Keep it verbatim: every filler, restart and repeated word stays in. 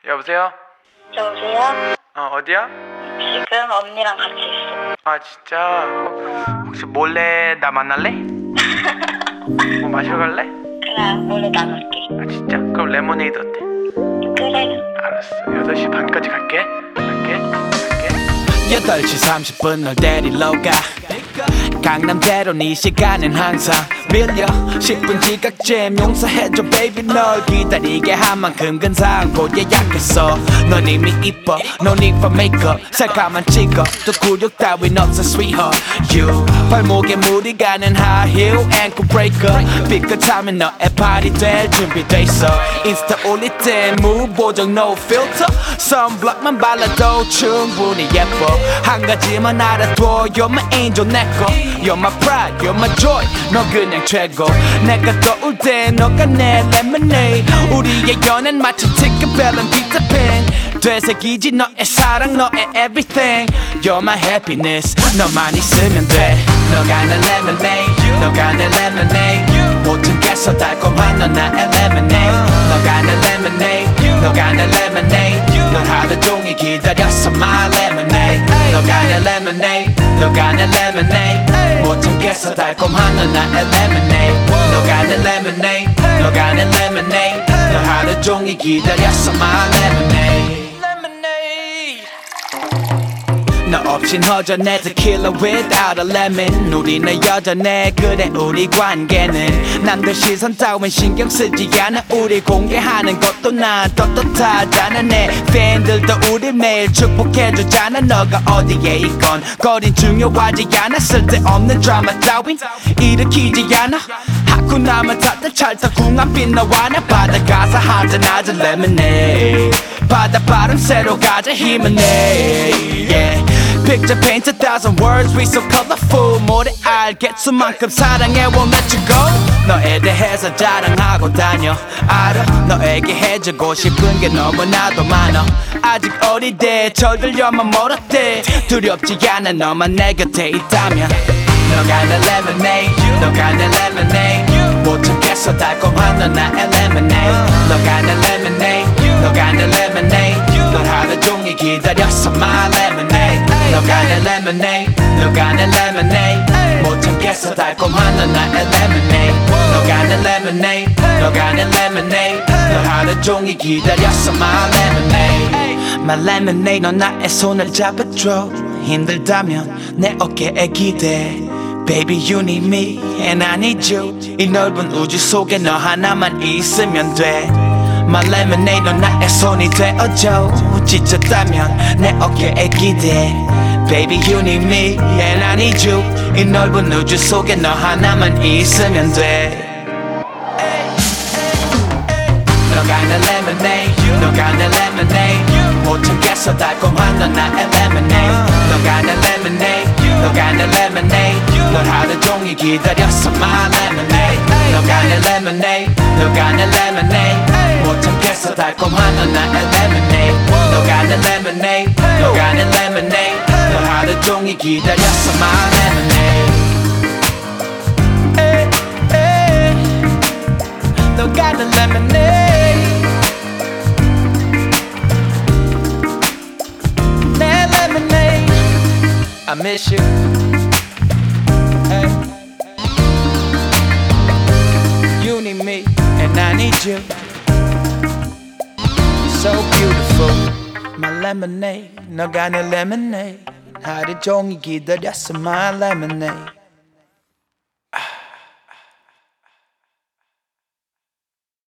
여보세요? 여보세요? 어, 어디야? 지금 언니랑 같이 있어. 아, 진짜? 혹시 몰래 나 만날래? 뭐 마시러 갈래? 그래, 몰래 나눌게. 아, 진짜? 그럼 레모네이드 어때? 그래. 알았어. 여덟 시 반까지 갈게. 갈게. 갈게. 여덟 시 삼십 분 널 데리러 가 강남대로 네 시간은 항상 밀려 십 분 지각잼 용서해줘 baby 널 기다리게 한 만큼 근사하고 예약했어 넌 이미 이뻐 No need for makeup 살까만 찍어 또 굴욕 따윈 없어 sweetheart You 발목에 무리 가는 high heel ankle breaker 삐끗하면 너의 발이 될 준비돼 있어 인스타 올릴 땐 무보정 no filter 선블럭만 발라도 충분히 예뻐 한 가지만 알아둬 You're my angel 내꺼 You're my pride, you're my joy 너 그냥 최고 내가 떠올 때 너가 내 lemonade 우리의 연애는 마치 티켓벨은 피터팬 되새기지 너의 사랑 너의 everything You're my happiness 너만 있으면 돼 너가 내 lemonade 너가 내 lemonade 모든 게서 달콤한 너 나의 lemonade 너가 내 lemonade 너가 내 lemonade 널 하루 종일 기다렸어 my lemonade 너가 내 lemonade 너가 내 lemonade 모든 게서 달콤한 너 나의 lemonade 너가 내 lemonade 너가 내 lemonade 널 하루 종일 기다렸어 my lemonade 너 없인 허전해 tequila without a lemon 우리는 여전해 그래 우리 관계는 남들 시선 따윈 신경 쓰지 않아 우리 공개하는 것도 난 떳떳하잖아 내 팬들도 우리 매일 축복해주잖아 너가 어디에 있건 거린 중요하지 않아 쓸데없는 드라마 따윈 일으키지 않아 하쿠나마 타타 찰떡 궁합빛 너와 나 바다가서 한잔하자 lemonade 바닷바람 새로 가자 힘을 내 yeah. Picture paint a thousand words we so colorful 모래 알겠수만큼 사랑해 won't let you go 너에 대해서 자랑하고 다녀 알아 너에게 해주고 싶은 게 너무나도 많아 아직 어리대 저들려만 멀었대 두렵지 않아 너만 내 곁에 있다면 너가 내 lemonade 너가 내 lemonade 못 참겠어 달콤한 너 나의 lemonade 너가 내 lemonade 너가 내 lemonade 널 하루 종일 기다렸어 my lemonade 너가 내 lemonade 너가 내 lemonade 못 참겠어 달콤한 너 나의 lemonade 너가 내 lemonade 너가 내 lemonade 널 하루 종일 기다렸어 my lemonade my lemonade 너 나의 손을 잡아줘 힘들다면 내 어깨에 기대 Baby you need me and I need you 이 넓은 우주 속에 너 하나만 있으면 돼 My lemonade 너 나의 손이 되어줘 지쳤다면 내 어깨에 기대 Baby you need me and I need you 이 넓은 우주 속에 너 하나만 있으면 돼 너가 내 lemonade 너가 내 lemonade 못 참겠어 달콤한 너 나의 lemonade 너가 내 lemonade 너가 내 lemonade 널 하루 종일 기다렸어 my lemonade 너가 내 lemonade 너가 내 lemonade 못 참겠어 달콤한 너 나의 lemonade 너가 내 lemonade 너가 내 lemonade 널 하루 종일 기다렸어 my lemonade 에이, 에이. 너가 내 lemonade 내 lemonade I miss you hey. You need me and I need you You're so beautiful My lemonade 너가 내 lemonade 하루 종일 기다렸어 my lemonade